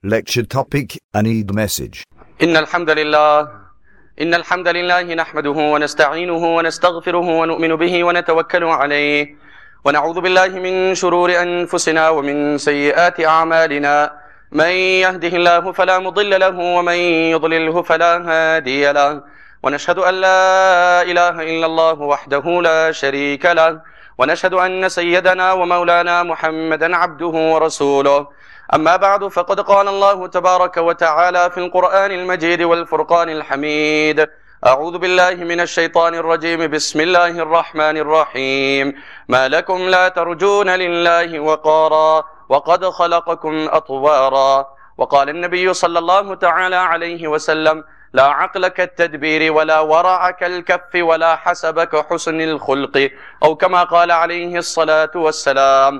Lecture topic and Eid message. إن الحمد لله نحمده ونستعينه ونستغفره ونؤمن به ونتوكل عليه ونعوذ بالله من شرور أنفسنا ومن سيئات أعمالنا من يهده الله فلا مضل له ومن يضلله فلا هادي له ونشهد أن لا إله إلا الله وحده لا شريك له ونشهد أن سيدنا ومولانا محمدا عبده ورسوله أما بعد فقد قال الله تبارك وتعالى في القرآن المجيد والفرقان الحميد أعوذ بالله من الشيطان الرجيم بسم الله الرحمن الرحيم ما لكم لا ترجون لله وقارا وقد خلقكم أطوارا وقال النبي صلى الله تعالى عليه وسلم لا عقل كالتدبير ولا ورع كالكف ولا حسب كحسن الخلق أو كما قال عليه الصلاة والسلام.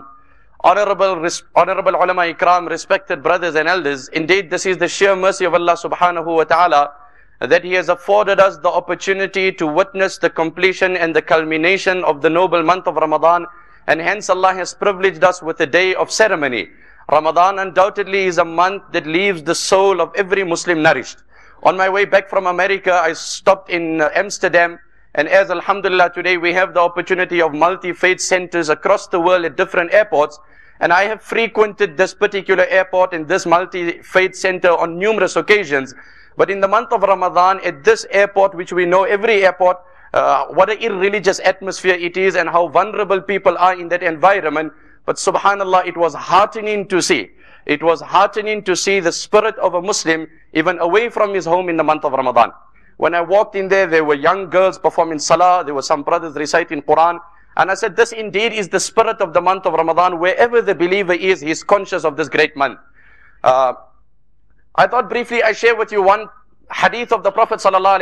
Honorable ulama ikram, respected brothers and elders, indeed this is the sheer mercy of Allah subhanahu wa ta'ala that He has afforded us the opportunity to witness the completion and the culmination of the noble month of Ramadan, and hence Allah has privileged us with a day of ceremony. Ramadan undoubtedly is a month that leaves the soul of every Muslim nourished. On my way back from America, I stopped in Amsterdam, and as alhamdulillah today we have the opportunity of multi-faith centers across the world at different airports, and I have frequented this particular airport and this multi-faith center on numerous occasions. But in the month of Ramadan, at this airport, which we know every airport, what an irreligious atmosphere it is and how vulnerable people are in that environment. But subhanallah, it was heartening to see. It was heartening to see the spirit of a Muslim even away from his home in the month of Ramadan. When I walked in there were young girls performing salah, there were some brothers reciting Quran. And I said, this indeed is the spirit of the month of Ramadan. Wherever the believer is, he is conscious of this great month. I thought briefly I share with you one hadith of the Prophet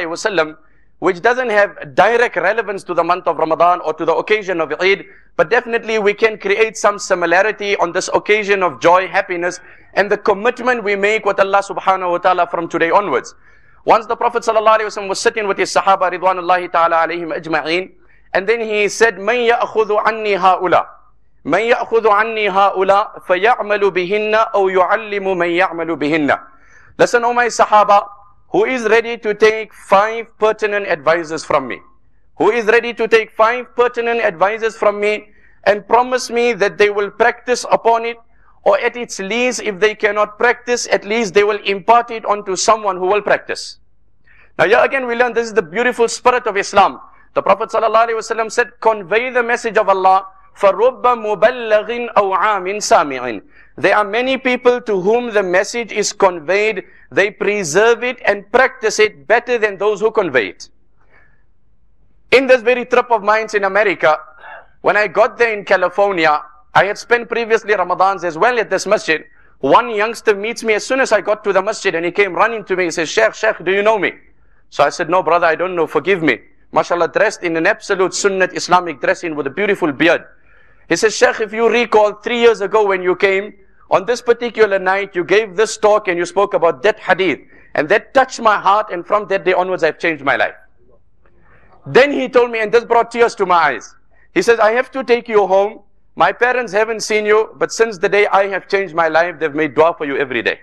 ﷺ, which doesn't have direct relevance to the month of Ramadan or to the occasion of Eid, but definitely we can create some similarity on this occasion of joy, happiness, and the commitment we make with Allah subhanahu wa ta'ala from today onwards. Once the Prophet ﷺ was sitting with his Sahaba ridwanullahi ta'ala alayhim ajma'een, and then he said, مَنْ يَأْخُذُ عَنِّي هَؤُلَاء مَنْ يَأْخُذُ عَنِّي هَؤُلَاء فَيَعْمَلُ بِهِنَّ أَوْ يُعَلِّمُ مَنْ يَعْمَلُ بِهِنَّ. Listen, O my Sahaba, who is ready to take 5 pertinent advices from me? Who is ready to take 5 pertinent advices from me and promise me that they will practice upon it, or at its least, if they cannot practice, at least they will impart it onto someone who will practice. Now here again we learn this is the beautiful spirit of Islam. The Prophet ﷺ said, convey the message of Allah, فَرُبَّ مُبَلَّغٍ أَوْ عَامٍ سَامِعٍ. There are many people to whom the message is conveyed, they preserve it and practice it better than those who convey it. In this very trip of mine in America, when I got there in California, I had spent previously Ramadans as well at this masjid. One youngster meets me as soon as I got to the masjid, and he came running to me. He says, Sheikh, do you know me? So I said, no brother, I don't know, forgive me. MashaAllah, dressed in an absolute Sunnat Islamic dressing with a beautiful beard. He says, Sheikh, if you recall 3 years ago when you came, on this particular night, you gave this talk and you spoke about that hadith. And that touched my heart, and from that day onwards, I've changed my life. Then he told me, and this brought tears to my eyes. He says, I have to take you home. My parents haven't seen you, but since the day I have changed my life, they've made dua for you every day.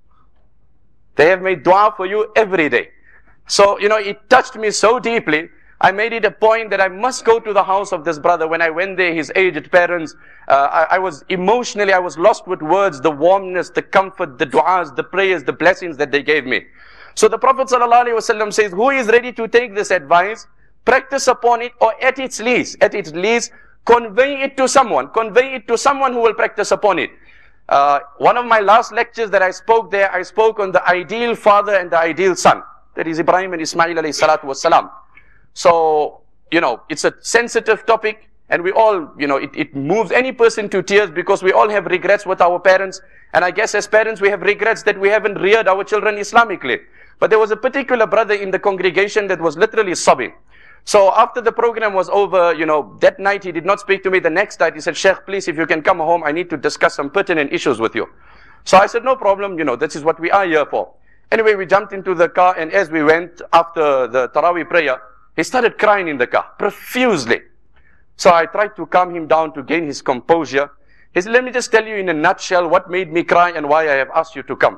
They have made dua for you every day. So, it touched me so deeply. I made it a point that I must go to the house of this brother. When I went there, his aged parents, I was lost with words, the warmness, the comfort, the du'as, the prayers, the blessings that they gave me. So the Prophet ﷺ says, who is ready to take this advice, practice upon it, or at its least, convey it to someone who will practice upon it. One of my last lectures that I spoke there, I spoke on the ideal father and the ideal son. That is Ibrahim and Ismail alayhi salatu wassalam. So, it's a sensitive topic, and we all, it moves any person to tears because we all have regrets with our parents. And I guess as parents we have regrets that we haven't reared our children Islamically. But there was a particular brother in the congregation that was literally sobbing. So after the program was over, that night he did not speak to me. The next night he said, Sheikh, please, if you can come home, I need to discuss some pertinent issues with you. So I said, no problem, this is what we are here for. Anyway, we jumped into the car, and as we went after the Taraweeh prayer, he started crying in the car, profusely. So I tried to calm him down to gain his composure. He said, let me just tell you in a nutshell what made me cry and why I have asked you to come.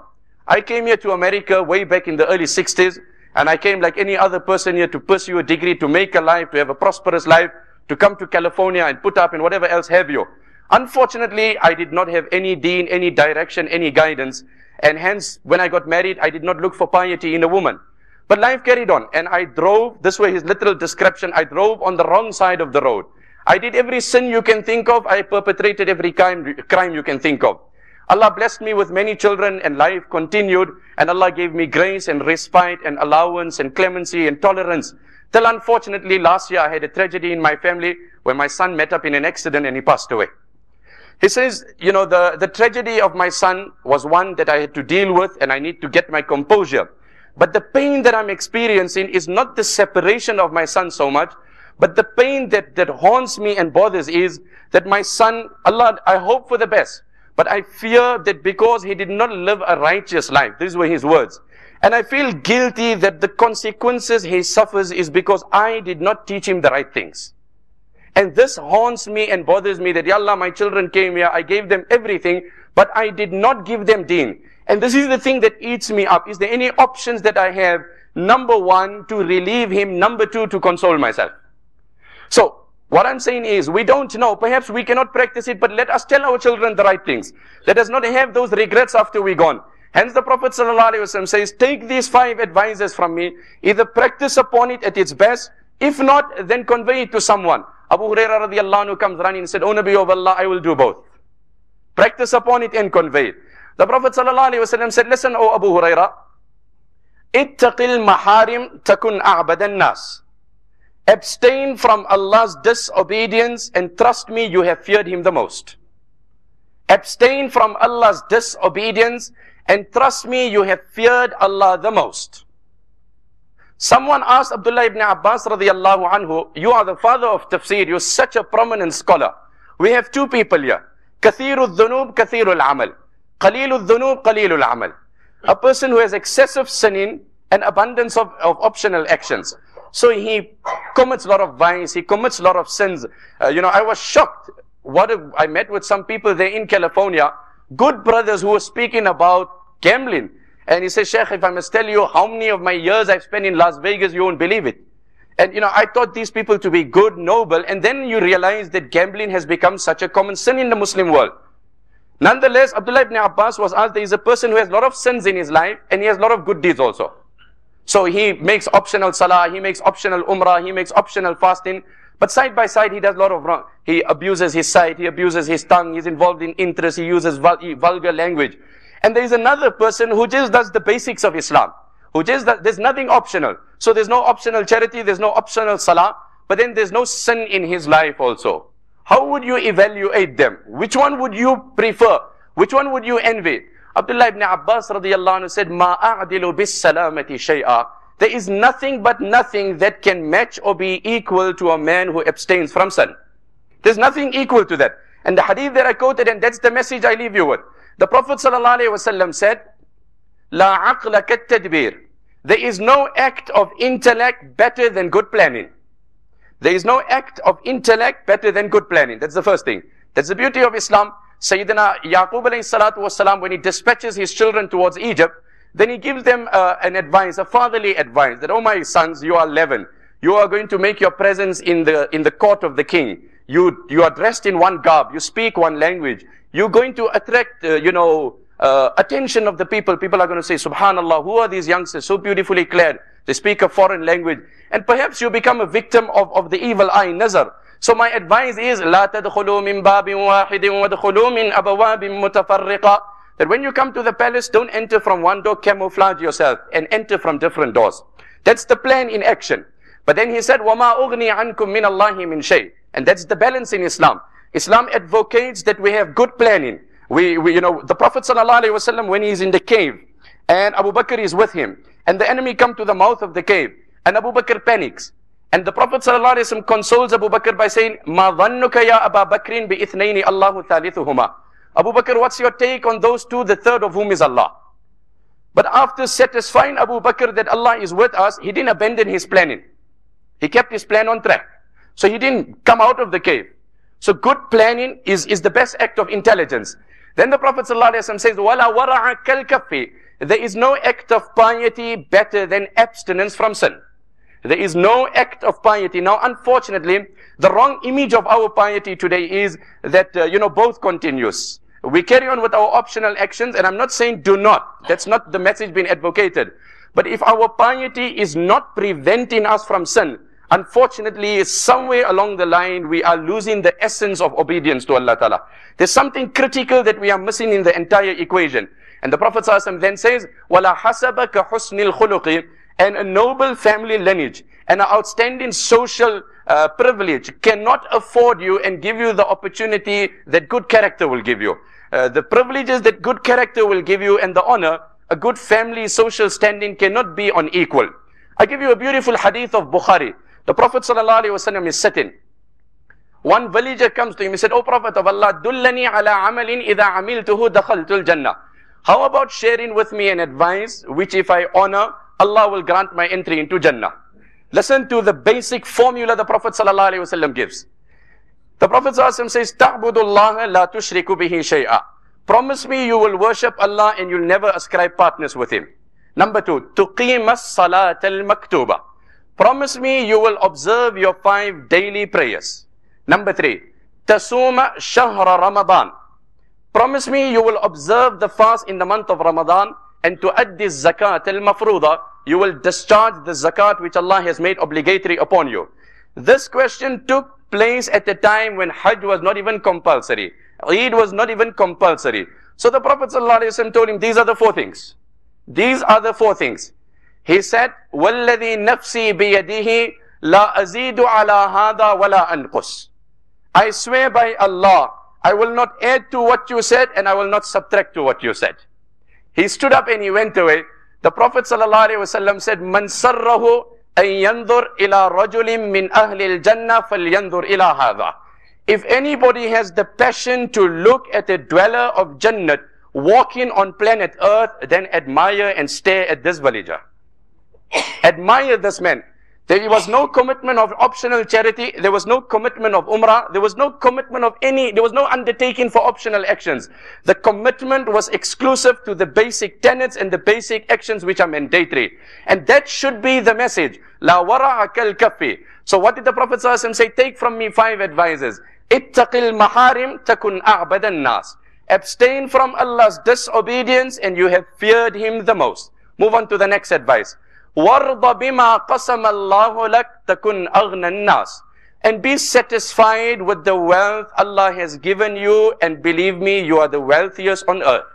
I came here to America way back in the early 60s, and I came like any other person here to pursue a degree, to make a life, to have a prosperous life, to come to California and put up and whatever else have you. Unfortunately, I did not have any deen, any direction, any guidance, and hence, when I got married, I did not look for piety in a woman. But life carried on, and I drove, this way his literal description, I drove on the wrong side of the road. I did every sin you can think of, I perpetrated every crime you can think of. Allah blessed me with many children, and life continued, and Allah gave me grace and respite and allowance and clemency and tolerance. Till unfortunately last year I had a tragedy in my family where my son met up in an accident and he passed away. He says, you know, the tragedy of my son was one that I had to deal with, and I need to get my composure. But the pain that I'm experiencing is not the separation of my son so much, but the pain that haunts me and bothers is that my son, Allah, I hope for the best, but I fear that because he did not live a righteous life, these were his words, and I feel guilty that the consequences he suffers is because I did not teach him the right things. And this haunts me and bothers me that, Ya Allah, my children came here, I gave them everything, but I did not give them deen. And this is the thing that eats me up. Is there any options that I have? Number one, to relieve him. Number two, to console myself. So, what I'm saying is, we don't know. Perhaps we cannot practice it, but let us tell our children the right things. Let us not have those regrets after we're gone. Hence the Prophet ﷺ says, take these 5 advices from me. Either practice upon it at its best. If not, then convey it to someone. Abu Hurairah radiallahu anhu comes running and said, O Nabi of Allah, I will do both. Practice upon it and convey it. The Prophet ﷺ said, listen, O Abu Hurairah, ittaqil maharim takun a'badan nas. Abstain from Allah's disobedience, and trust me, you have feared Him the most. Abstain from Allah's disobedience, and trust me, you have feared Allah the most. Someone asked Abdullah ibn Abbas radiallahu anhu, you are the father of tafsir, you're such a prominent scholar. We have 2 people here. Kathirul dhunub, kathirul amal. Qalilul dhunub, qalilul amal. A person who has excessive sinning and abundance of optional actions. So he commits a lot of vice, he commits a lot of sins. I was shocked. I met with some people there in California, good brothers who were speaking about gambling. And he says, Sheikh, if I must tell you how many of my years I've spent in Las Vegas, you won't believe it. And I thought these people to be good, noble, and then you realize that gambling has become such a common sin in the Muslim world. Nonetheless, Abdullah ibn Abbas was asked, there is a person who has a lot of sins in his life, and he has a lot of good deeds also. So he makes optional salah, he makes optional umrah, he makes optional fasting, but side by side he does a lot of wrong. He abuses his sight, he abuses his tongue, he's involved in interest, he uses vulgar language. And there is another person who just does the basics of Islam, there's nothing optional. So there's no optional charity, there's no optional salah, but then there's no sin in his life also. How would you evaluate them? Which one would you prefer? Which one would you envy? Abdullah ibn Abbas radiallahu anhu said, Ma a'dilu bis salamati shay'a. There is nothing but nothing that can match or be equal to a man who abstains from sin. There's nothing equal to that. And the hadith that I quoted, and that's the message I leave you with. The Prophet sallallahu alaihi wasallam said, La aqla kat tadbir. There is no act of intellect better than good planning. There is no act of intellect better than good planning. That's the first thing. That's the beauty of Islam. Sayyidina Yaqub alayhi salatu wasalam, when he dispatches his children towards Egypt, then he gives them an advice, a fatherly advice, that, oh my sons, you are 11. You are going to make your presence in the court of the king. You are dressed in one garb. You speak one language. You're going to attract, attention of the people. People are going to say, Subhanallah, who are these youngsters so beautifully clad? They speak a foreign language. And perhaps you become a victim of the evil eye, nazar. So my advice is, لا تدخلوا من باب واحد وادخلوا من أبواب متفرقة. That when you come to the palace, don't enter from one door, camouflage yourself, and enter from different doors. That's the plan in action. But then he said, وَمَا أُغْنِي عَنْكُم مِّنَ اللَّهِ مِنْ شَيْءٍ. And that's the balance in Islam. Islam advocates that we have good planning. The Prophet ﷺ, when he's in the cave, and Abu Bakr is with him, and the enemy come to the mouth of the cave, and Abu Bakr panics. And the Prophet ﷺ consoles Abu Bakr by saying, مَا ظَنُّكَ يَا أَبَا بَكْرٍ بِإِثْنَيْنِ اللَّهُ ثَالِثُهُمَا. Abu Bakr, what's your take on those 2, the third of whom is Allah? But after satisfying Abu Bakr that Allah is with us, he didn't abandon his planning. He kept his plan on track. So he didn't come out of the cave. So good planning is the best act of intelligence. Then the Prophet ﷺ says, وَلَا وَرَعَ كَالْكَفِّ. there is no act of piety better than abstinence from sin. There is no act of piety. Now, unfortunately, the wrong image of our piety today is that, both continues. We carry on with our optional actions, and I'm not saying do not. That's not the message being advocated. But if our piety is not preventing us from sin, unfortunately, somewhere along the line, we are losing the essence of obedience to Allah Ta'ala. There's something critical that we are missing in the entire equation. And the Prophet ﷺ then says, وَلَا حَسَبَكَ حُسْنِ الْخُلُقِ, and a noble family lineage and an outstanding social privilege cannot afford you and give you the opportunity that good character will give you. The privileges that good character will give you and the honor, a good family social standing cannot be unequal. I give you a beautiful hadith of Bukhari. The Prophet ﷺ is sitting. One villager comes to him. He said, "O Prophet of Allah, dullani ala amalin idha amiltuhu dakhaltul jannah." How about sharing with me an advice which if I honor, Allah will grant my entry into Jannah? Listen to the basic formula the Prophet ﷺ gives. The Prophet ﷺ says, "Ta'budu Allah la tushriku bihi shay'a." Promise me you will worship Allah and you'll never ascribe partners with Him. Number 2, tuqim as-salat al-maktuba. Promise me you will observe your 5 daily prayers. Number 3, tasuma shahra Ramadan. Promise me you will observe the fast in the month of Ramadan, and to addi zakat al-mafruda, you will discharge the zakat which Allah has made obligatory upon you. This question took place at a time when Hajj was not even compulsory. Eid was not even compulsory. So the Prophet ﷺ told him, these are the 4 things. These are the 4 things. He said, وَالَّذِي نَفْسِي بِيَدِهِ لَا أَزِيدُ عَلَى هَذَا وَلَا أَنْقُصْ. I swear by Allah, I will not add to what you said and I will not subtract to what you said. He stood up and he went away. The Prophet ﷺ said, "Man sarrahu an yanzur ila rajulin min ahli al-jannah falyanzur ila hadha." If anybody has the passion to look at a dweller of Jannat walking on planet Earth, then admire and stare at this villager. Admire this man. There was no commitment of optional charity. There was no commitment of umrah. There was no commitment of there was no undertaking for optional actions. The commitment was exclusive to the basic tenets and the basic actions which are mandatory. And that should be the message. La wara'a kal kaffi. So what did the Prophet ﷺ say? Take from me 5 advices. Ittaqil maharim takun a'badan nas. Abstain from Allah's disobedience and you have feared Him the most. Move on to the next advice. وَارْضَ بِمَا قَسَمَ اللَّهُ لَكْ تَكُنْ أَغْنَى النَّاسِ. And be satisfied with the wealth Allah has given you, and believe me, you are the wealthiest on earth.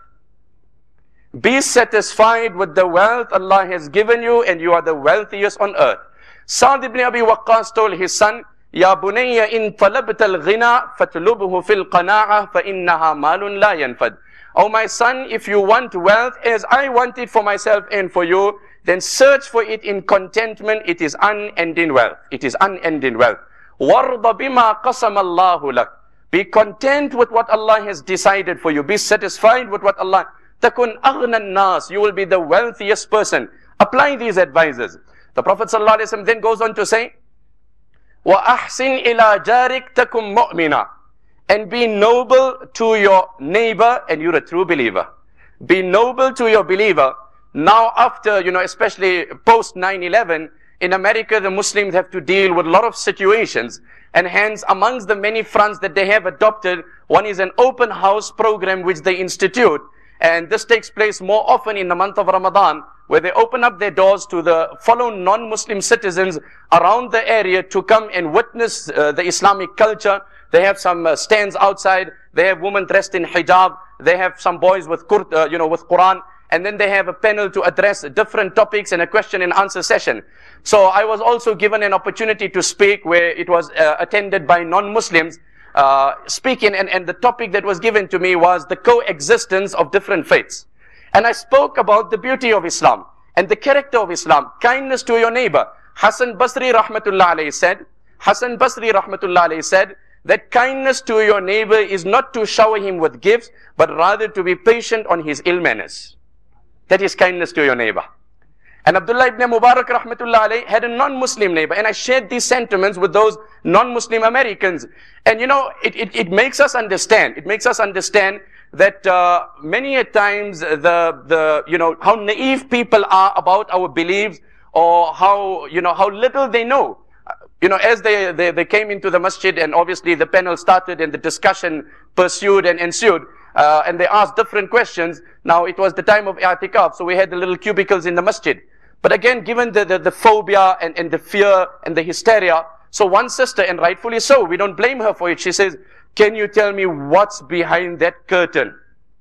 Be satisfied with the wealth Allah has given you, and you are the wealthiest on earth. Sa'd ibn Abi Waqqas told his son, "Ya bunayya in talabta al-ghina fatlubhu fil qana'ah fa innaha malun la yanfad." Oh my son, if you want wealth as I want it for myself and for you, then search for it in contentment. It is unending wealth. It is unending wealth. وَارْضَ بِمَا قَسَمَ اللَّهُ لَكَ. Be content with what Allah has decided for you. Be satisfied with what Allah. تَكُنْ أَغْنَى النَّاسِ. You will be the wealthiest person. Apply these advices. The Prophet ﷺ then goes on to say, وَأَحْسِنْ إِلَى جَارِكْ تَكُنْ مُؤْمِنًا. And be noble to your neighbor and you're a true believer. Be noble to your believer. Now after, especially post 9/11, in America, the Muslims have to deal with a lot of situations. And hence, amongst the many fronts that they have adopted, one is an open house program which they institute. And this takes place more often in the month of Ramadan, where they open up their doors to the fellow non-Muslim citizens around the area to come and witness the Islamic culture. They have some stands outside. They have women dressed in hijab. They have some boys with Quran. And then they have a panel to address different topics and a question and answer session. So I was also given an opportunity to speak where it was attended by non-Muslims speaking. And the topic that was given to me was the coexistence of different faiths. And I spoke about the beauty of Islam and the character of Islam, kindness to your neighbor. Hassan Basri rahmatullah alayhi said that kindness to your neighbor is not to shower him with gifts, but rather to be patient on his ill manners. That is kindness to your neighbor. And Abdullah ibn Mubarak rahmatullah alayhi had a non-Muslim neighbor, and I shared these sentiments with those non-Muslim Americans. And it makes us understand. It makes us understand that many a times how naive people are about our beliefs, or how little they know. As they came into the masjid, and obviously the panel started and the discussion pursued and ensued, and they asked different questions. Now it was the time of i'tikaf, so we had the little cubicles in the masjid. But again, given the phobia and the fear and the hysteria, so one sister, and rightfully so, we don't blame her for it, she says, can you tell me what's behind that curtain?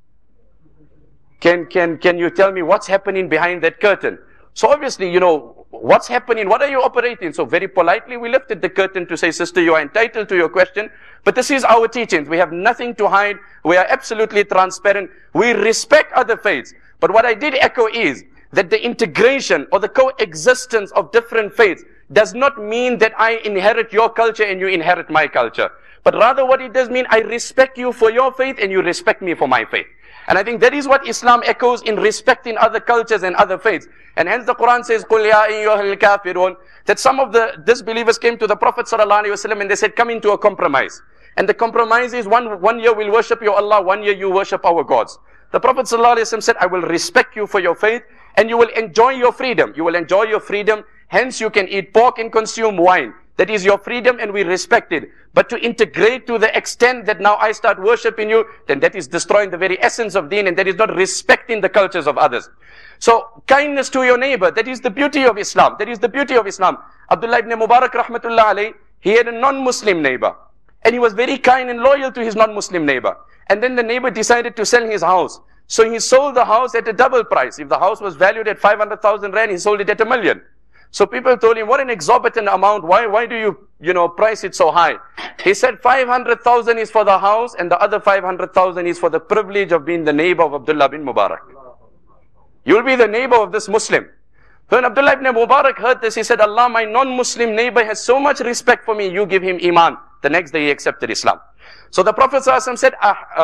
Can you tell me what's happening behind that curtain? So obviously, what's happening? What are you operating? So very politely, we lifted the curtain to say, sister, you are entitled to your question, but this is our teachings. We have nothing to hide. We are absolutely transparent. We respect other faiths. But what I did echo is that the integration or the coexistence of different faiths does not mean that I inherit your culture and you inherit my culture. But rather what it does mean, I respect you for your faith and you respect me for my faith. And I think that is what Islam echoes in respecting other cultures and other faiths. And hence the Quran says, قُلْ يَا أَيُّهَا الْكَافِرُونَ, that some of the disbelievers came to the Prophet ﷺ and they said, come into a compromise. And the compromise is one year we'll worship your Allah, 1 year you worship our gods. The Prophet ﷺ said, I will respect you for your faith and you will enjoy your freedom. You will enjoy your freedom, hence you can eat pork and consume wine. That is your freedom and we respect it. But to integrate to the extent that now I start worshipping you, then that is destroying the very essence of deen, and that is not respecting the cultures of others. So kindness to your neighbor, that is the beauty of Islam. That is the beauty of Islam. Abdullah ibn Mubarak rahmatullah alayh, he had a non-Muslim neighbor. And he was very kind and loyal to his non-Muslim neighbor. And then the neighbor decided to sell his house. So he sold the house at a double price. If the house was valued at 500,000 rand, he sold it at 1 million. So people told him, what an exorbitant amount. Why do you, price it so high? He said 500,000 is for the house and the other 500,000 is for the privilege of being the neighbor of Abdullah bin Mubarak. You'll be the neighbor of this Muslim. When Abdullah ibn Mubarak heard this, he said, Allah, my non-Muslim neighbor has so much respect for me, you give him iman. The next day he accepted Islam. So the Prophet ﷺ said,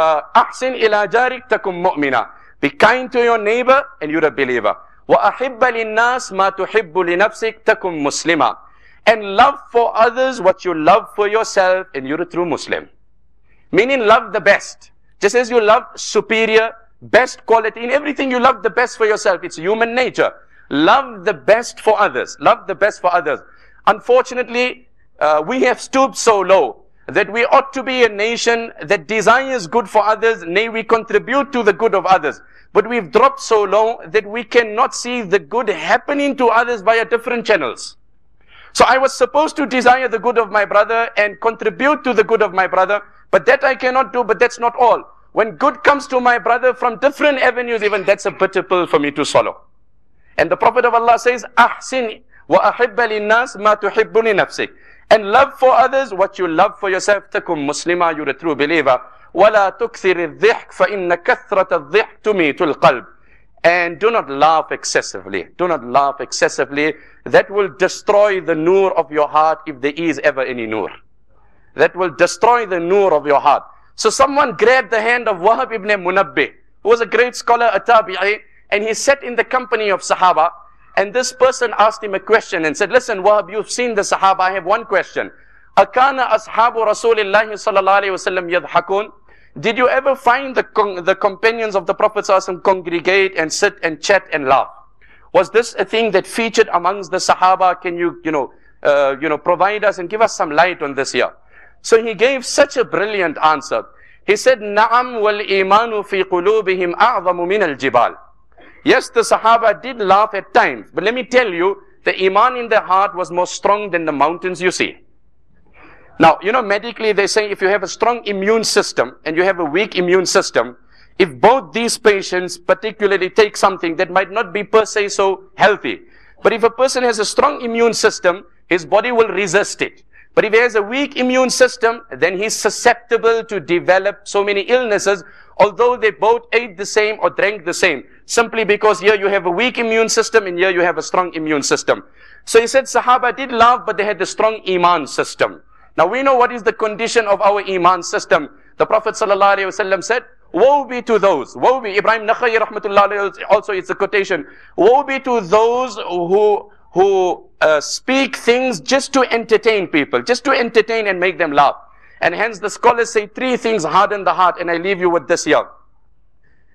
Ahsin ila jarik takum mu'mina. Be kind to your neighbor and you're a believer. وَأَحِبَّ لِلنَّاسِ مَا تُحِبُّ لِنَفْسِكَ تَكُمْ مُسْلِمًا. And love for others what you love for yourself, and you're a true Muslim. Meaning love the best. Just as you love superior, best quality, in everything you love the best for yourself. It's human nature. Love the best for others. Love the best for others. Unfortunately, we have stooped so low that we ought to be a nation that desires good for others, nay, we contribute to the good of others. But we've dropped so low that we cannot see the good happening to others via different channels. So I was supposed to desire the good of my brother and contribute to the good of my brother, but that I cannot do, but that's not all. When good comes to my brother from different avenues, even that's a bitter pill for me to swallow. And the Prophet of Allah says, Ahsin wa ahibba linnas ma tuhibbu li nafsik. And love for others what you love for yourself. Takum muslima, you're a true believer. وَلَا تُكْثِرِ الضِّحْكَ فَإِنَّ كَثْرَةَ الضِّحْكِ تُمِيتُ الْقَلْبِ. And do not laugh excessively. Do not laugh excessively. That will destroy the nur of your heart if there is ever any nur. That will destroy the nur of your heart. So someone grabbed the hand of Wahab ibn Munabbih, who was a great scholar, a tabi'i, and he sat in the company of Sahaba. And this person asked him a question and said, listen, Wahab, you've seen the Sahaba. I have one question. أَكَانَ أَصْحَابُ رَسُولِ اللَّهِ صَلَّى اللَّهُ عَلَيْهِ وَسَلَّمْ يَضْحَكُونَ. Did you ever find the companions of the Prophet ﷺ congregate and sit and chat and laugh? Was this a thing that featured amongst the Sahaba? Can you, provide us and give us some light on this here? So he gave such a brilliant answer. He said, نَعَمْ وَالْإِيمَانُ فِي قُلُوبِهِمْ أَعْظَمُ مِنَ الْجِبَالِ. Yes, the Sahaba did laugh at times. But let me tell you, the iman in their heart was more strong than the mountains you see. Now, medically they say if you have a strong immune system and you have a weak immune system, if both these patients particularly take something that might not be per se so healthy, but if a person has a strong immune system, his body will resist it. But if he has a weak immune system, then he's susceptible to develop so many illnesses, although they both ate the same or drank the same, simply because here you have a weak immune system and here you have a strong immune system. So he said Sahaba did laugh, but they had a strong iman system. Now we know what is the condition of our iman system. The Prophet ﷺ said, woe be to those, woe be, Ibrahim Nakhai rahmatullah also it's a quotation, woe be to those who speak things just to entertain people, just to entertain and make them laugh. And hence the scholars say three things harden the heart, and I leave you with this here.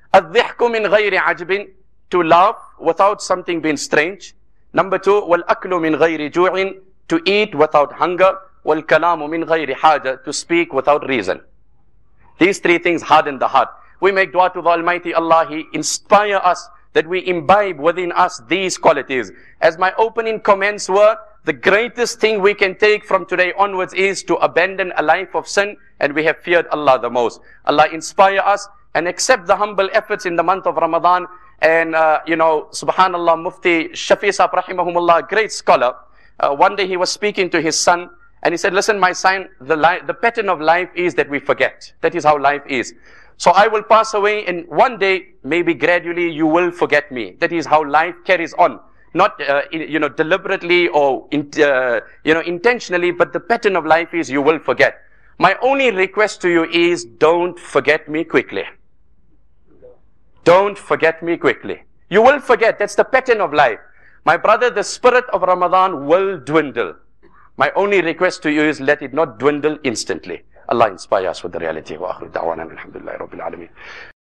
الضحك من غير عجب, to laugh without something being strange. Number 2, والأكل من غير جوع, to eat without hunger. والكلام من غير حاجة, to speak without reason. These 3 things harden the heart. We make dua to the Almighty Allah, He inspire us that we imbibe within us these qualities. As my opening comments were, the greatest thing we can take from today onwards is to abandon a life of sin, and we have feared Allah the most. Allah inspire us and accept the humble efforts in the month of Ramadan. And subhanallah, Mufti Shafi Sahib rahimahumullah, great scholar, one day he was speaking to his son, and he said, listen my son, the pattern of life is that we forget. That is how life is. So I will pass away, and one day, maybe gradually, you will forget me. That is how life carries on. Not, deliberately or, intentionally, but the pattern of life is you will forget. My only request to you is, don't forget me quickly. Don't forget me quickly. You will forget. That's the pattern of life. My brother, the spirit of Ramadan will dwindle. My only request to you is, let it not dwindle instantly. Allah inspire us with the reality. Wa akhiru da'wana alhamdulillahi rabbil alameen.